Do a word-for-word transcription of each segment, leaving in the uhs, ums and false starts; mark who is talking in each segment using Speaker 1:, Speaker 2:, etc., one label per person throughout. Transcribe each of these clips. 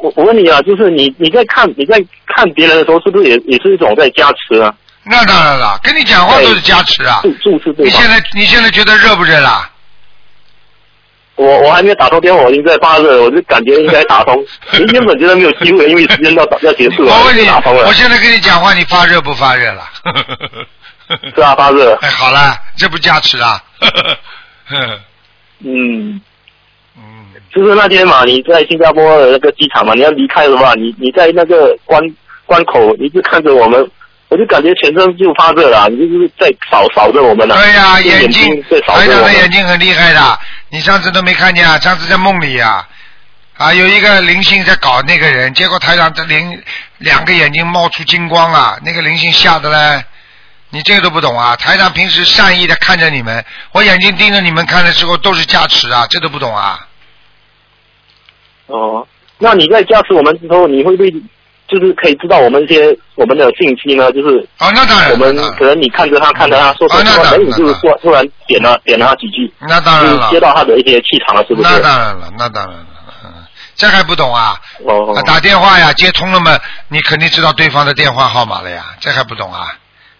Speaker 1: 我我问你啊，就是你你在看你在看别人的时候，是不是也也是一种在加持啊？
Speaker 2: 那当然了，跟你讲话都是加持啊。
Speaker 1: 注注视对方。
Speaker 2: 你现在你现在觉得热不热啦？
Speaker 1: 我我还没有打通电话，我已经在发热了，我就感觉应该打通。你原本觉得没有机会，因为时间要要结束了。
Speaker 2: 我问你，
Speaker 1: 打通了
Speaker 2: 我现在跟你讲话，你发热不发热了？
Speaker 1: 是啊，发热。
Speaker 2: 哎，好了，这不加持啊。
Speaker 1: 嗯。嗯。就是那天嘛，你在新加坡的那个机场嘛，你要离开了嘛，你你在那个关关口，你就看着我们。我就感觉全身就发热了，你就是在扫扫着我们了。
Speaker 2: 对呀、啊，
Speaker 1: 眼
Speaker 2: 睛，台长的眼睛很厉害的，你上次都没看见啊，上次在梦里呀、啊，啊，有一个灵性在搞那个人，结果台长这灵两个眼睛冒出金光啊，那个灵性吓得嘞，你这个都不懂啊！台长平时善意的看着你们，我眼睛盯着你们看的时候都是加持啊，这都不懂啊。
Speaker 1: 哦，那你在加持我们之后，你会不会？就是可以知道我们一些我们的信息呢，就是
Speaker 2: 啊，那当然，
Speaker 1: 我们可能你看着他看着他说说说，等你就是突突然点了点了他几句，
Speaker 2: 那当然了，
Speaker 1: 接到他的一些气场了，是不是？
Speaker 2: 那当然了，那当然了，嗯，这还不懂啊？
Speaker 1: 哦，
Speaker 2: 打电话呀，接通了嘛，你肯定知道对方的电话号码了呀，这还不懂啊？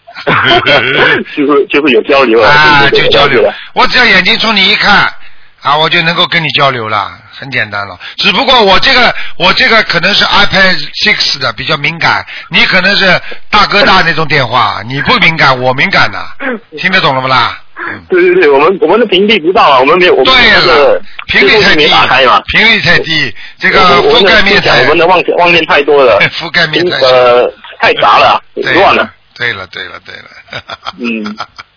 Speaker 1: 就是就是有交流
Speaker 2: 啊，就交流，我只要眼睛冲你一看。啊，我就能够跟你交流了，很简单了。只不过我这个我这个可能是 iPad 六 的比较敏感，你可能是大哥大那种电话，你不敏感，我敏感的，听得懂了不啦？
Speaker 1: 嗯、对对对，我们我们的频率不到啊，我们没有。
Speaker 2: 对了，频率太低，
Speaker 1: 打开嘛，
Speaker 2: 频率太低，这个覆盖面太，
Speaker 1: 我们的妄妄念太多了，
Speaker 2: 覆盖面太
Speaker 1: 呃太杂了，乱了。
Speaker 2: 对了对了对了。
Speaker 1: 嗯。